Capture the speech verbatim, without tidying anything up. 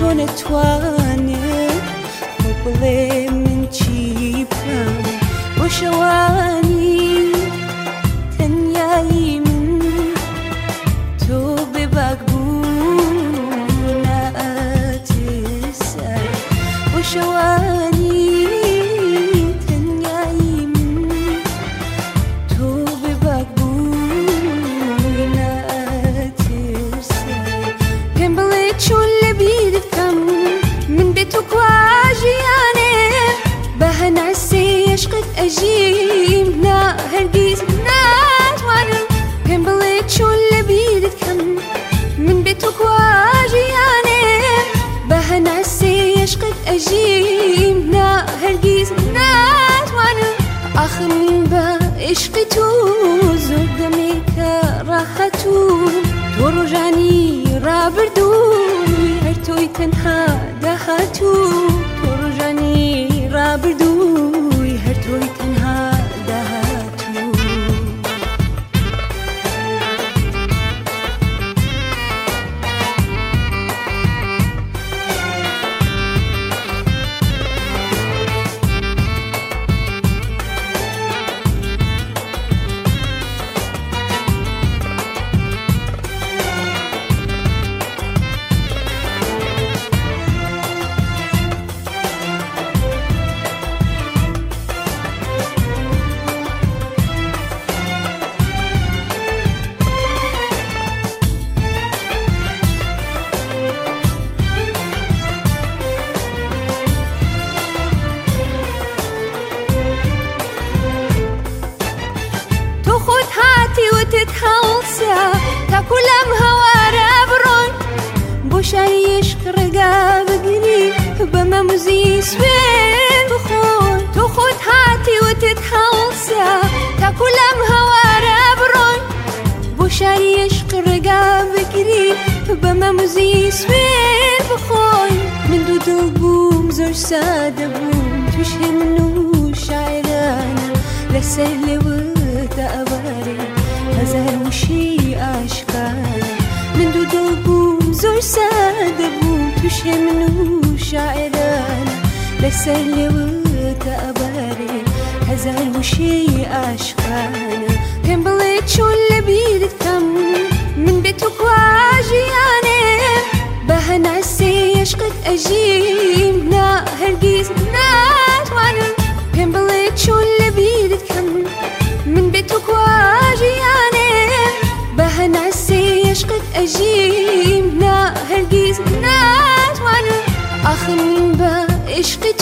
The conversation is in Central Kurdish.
چۆن ئەتوانێت بۆ بڵێ من چی بکەم بۆ شەوانی تەنیایی من تۆ بێباک بوو نائەترسە بۆ شەوانی تەنیایی من تۆ بێباک بوو نائەترسە پێم بڵێ چۆن لەبیرت بکەم من بێ تۆ کوا ژیانێ بە هەناسێ عشقت ئەژیم نا هەرگیز ناتوانم پێم بڵێ چۆن لەبیرت بکەم من بێ تۆ کوا ژیانێ بە هەناسێ عشقت ئەژیم نا هەرگیز ناتوانم ئاخر من بە عشقی تۆ زۆر دەمێکە ڕاحەتوم تۆ ڕۆژانی ڕابردووی هەر تۆی تەنها داهاتوو تۆ ڕۆژانی ڕابردووی هەر تۆی تەنها داهاتوو هەڵسە تاکو لەم هەوارە بڕۆن بۆ شاری عشق ڕێگا بگری بەمە موزی سوێن بخۆن تۆ خۆت هاتیوتت هەڵسە تاکو لەم هەوارە بڕۆن بۆ شاری عشق ڕێگا بگری بەمە موزی سوێن بخۆن من دوو دڵ بووم زۆر سادە بووم توش هێ من و شاعرانە لەسەر لێوەتە ئەوارێ هەزار وشی ئاشکارە من دوو دڵ بووم زۆر سادە بووم تووشێ من و شاعرانە لەسەر لێوەتە ئەبارێ هەزار وشی ئاشکارە پێم بڵێ چۆن لەبیرت بکەم من بێ تۆ کوا ژیانێ بە هەناسێ عشقت ئەژیم نا هەرگیز ناتوانم پێم بڵێ چۆن لەبیرت بکەم من بێ تۆ کوا ژیانێ بە هەناسێ عشقت ئەژیم نا هەرگیز ناتوانم ئاخر من بە عشقی